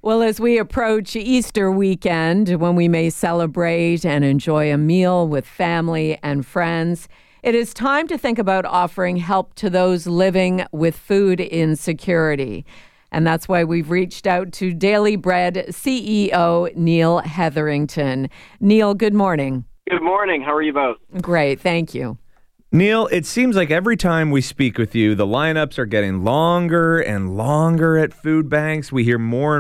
Well, as we approach Easter weekend, when we may celebrate and enjoy a meal with family and friends, it is time to think about offering help to those living with food insecurity. And that's why we've reached out to Daily Bread CEO Neil Hetherington. Neil, good morning. Good morning. How are you both? Great, thank you. Neil, it seems like every time we speak with you, the lineups are getting longer and longer at food banks. We hear of more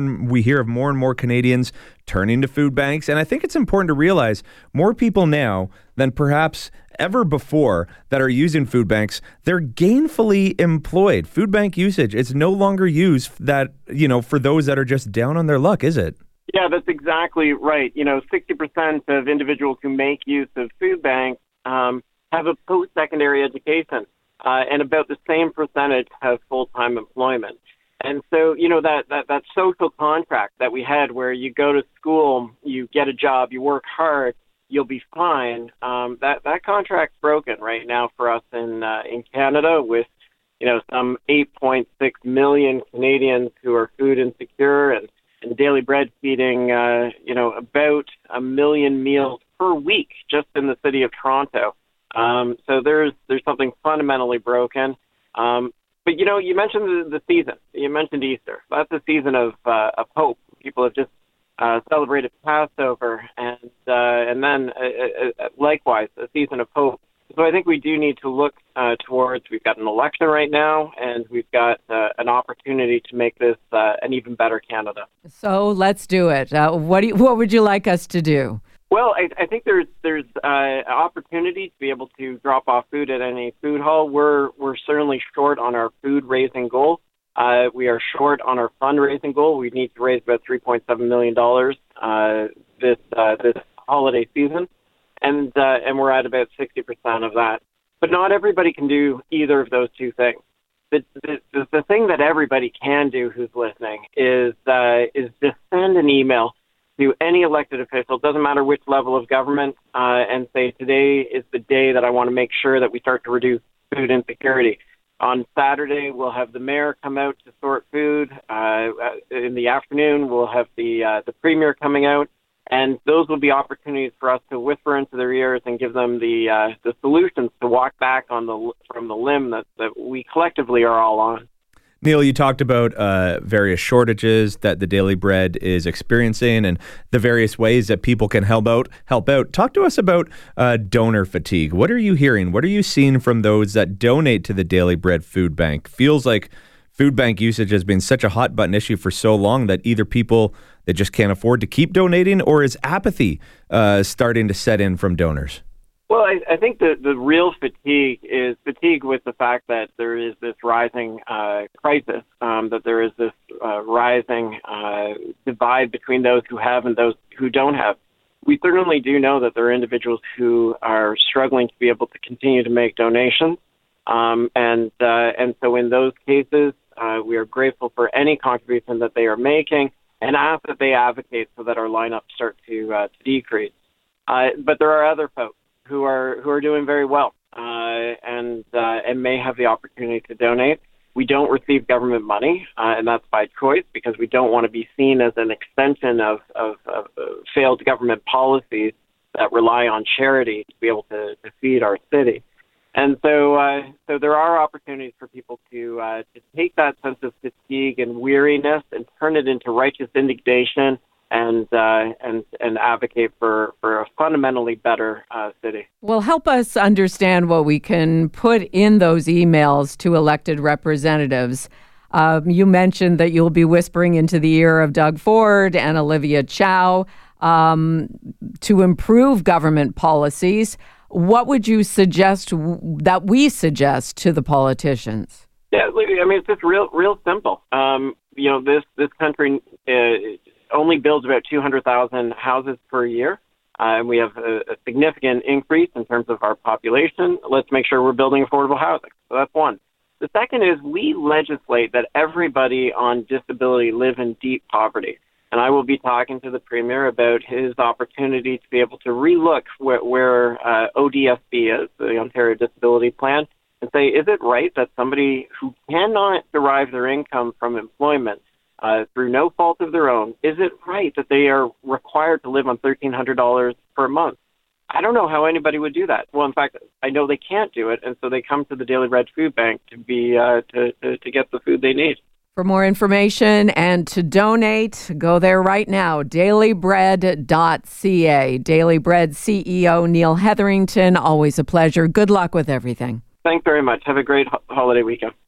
and more Canadians turning to food banks, and I think it's important to realize more people now than perhaps ever before that are using food banks, they're gainfully employed. Food bank usage, it's no longer used for those that are just down on their luck, is it? Yeah, that's exactly right. 60% of individuals who make use of food banks have a post-secondary education, and about the same percentage have full-time employment. And so, that social contract that we had where you go to school, you get a job, you work hard, you'll be fine, that contract's broken right now for us in Canada with, some 8.6 million Canadians who are food insecure and Daily Bread feeding, about 1 million meals per week just in the city of Toronto. So there's something fundamentally broken. But you mentioned the season. You mentioned Easter. That's a season of hope. People have just celebrated Passover, and then likewise a season of hope. So I think we do need to look towards. We've got an election right now, and we've got an opportunity to make this an even better Canada. So let's do it. What would you like us to do? Well, I think there's opportunity to be able to drop off food at any food hall. We're certainly short on our food raising goal. We are short on our fundraising goal. We need to raise about $3.7 million this holiday season, and we're at about 60% of that. But not everybody can do either of those two things. The thing that everybody can do who's listening is just send an email to any elected official, doesn't matter which level of government, and say, today is the day that I want to make sure that we start to reduce food insecurity. On Saturday, we'll have the mayor come out to sort food. In the afternoon, we'll have the premier coming out, and those will be opportunities for us to whisper into their ears and give them the solutions to walk back from the limb that we collectively are all on. Neil, you talked about various shortages that the Daily Bread is experiencing and the various ways that people can help out. Talk to us about donor fatigue. What are you hearing? What are you seeing from those that donate to the Daily Bread Food Bank? Feels like food bank usage has been such a hot button issue for so long that either people that just can't afford to keep donating, or is apathy starting to set in from donors? Well, I think the real fatigue is fatigue with the fact that there is this rising crisis, that there is this rising divide between those who have and those who don't have. We certainly do know that there are individuals who are struggling to be able to continue to make donations, and so in those cases, we are grateful for any contribution that they are making and ask that they advocate so that our lineups start to decrease. But there are other folks who are doing very well and may have the opportunity to donate. We don't receive government money, and that's by choice because we don't want to be seen as an extension of failed government policies that rely on charity to be able to feed our city. And so there are opportunities for people to take that sense of fatigue and weariness and turn it into righteous indignation and advocate for a fundamentally better city. Well, help us understand what we can put in those emails to elected representatives. You mentioned that you'll be whispering into the ear of Doug Ford and Olivia Chow to improve government policies. What would you suggest that we suggest to the politicians? Yeah, I mean, it's just real simple. This country only builds about 200,000 houses per year. And we have a significant increase in terms of our population. Let's make sure we're building affordable housing. So that's one. The second is we legislate that everybody on disability live in deep poverty. And I will be talking to the Premier about his opportunity to be able to relook where ODSP is, the Ontario Disability Plan, and say, is it right that somebody who cannot derive their income from employment through no fault of their own, is it right that they are required to live on $1,300 per month? I don't know how anybody would do that. Well, in fact, I know they can't do it, and so they come to the Daily Bread Food Bank to get the food they need. For more information and to donate, go there right now, dailybread.ca. Daily Bread CEO Neil Hetherington, always a pleasure. Good luck with everything. Thanks very much. Have a great holiday weekend.